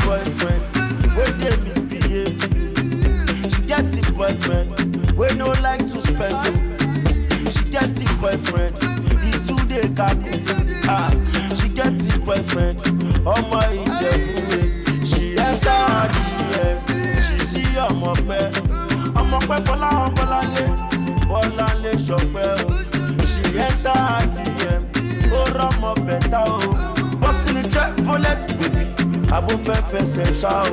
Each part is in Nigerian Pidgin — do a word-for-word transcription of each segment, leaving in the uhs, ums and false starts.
boyfriend, where they misbehave. She get a boyfriend, we no like to spend it. She get a boyfriend, he too dey kaku. Ah, she get a boyfriend, oh my Ijebu. She enter her D M, she see ọmọ pẹ́, ọmọ pẹ́ fọlá ọmọlálé, bọ́láńlé ṣọpẹ́. She enter her D M, ó rọ́mọ bẹ̀tà o. Bọ́sì ni Chevrolet baby, abúfẹ́fẹ́ ṣẹ̀ ṣá o.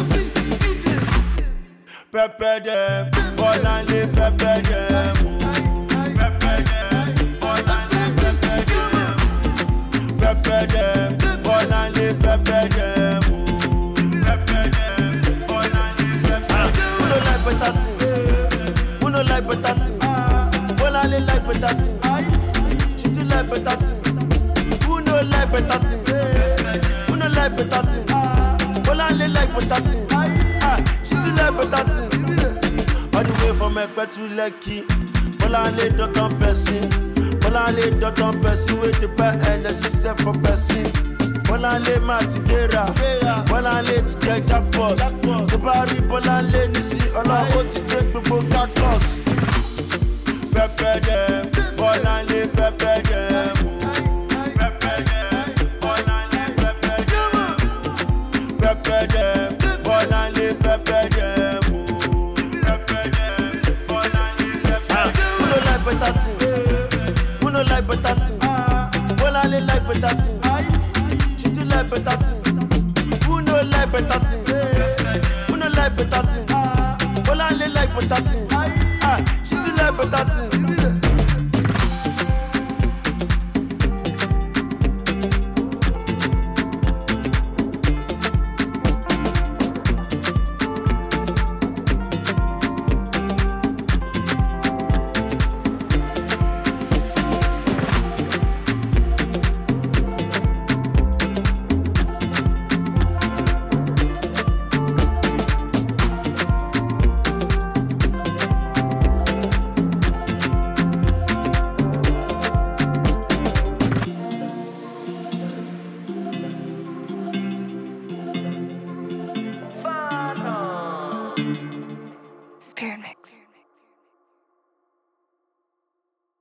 Pepper them, bọ́láńlé pepper them o. Pepper them, bọ́láńlé pepper them o. Pepper them, bọ́láńlé pepper them o. Pepper them, bọ́láńlé pepper them o. Who no like better thing? Who no like better thing? Bọ́láńlé like better thing. She do like better thing. Who no like better thing? Who no like better thing? Bọ́láńlé like better thing. Ah, she do like better thing. All the way from Ekpe to Lekki, Bọ́láńlé dot on person. Bọ́láńlé dot on person with the back and the system for person. Bọ́láńlé máa ti gbéra, Bọ́láńlé ti jẹ jackpot. Tó bá rí Bọ́láńlé ní sí ọlọ́wọ́ ti dé gbogbo cactus. Pepper them, Bọ́láńlé pepper them.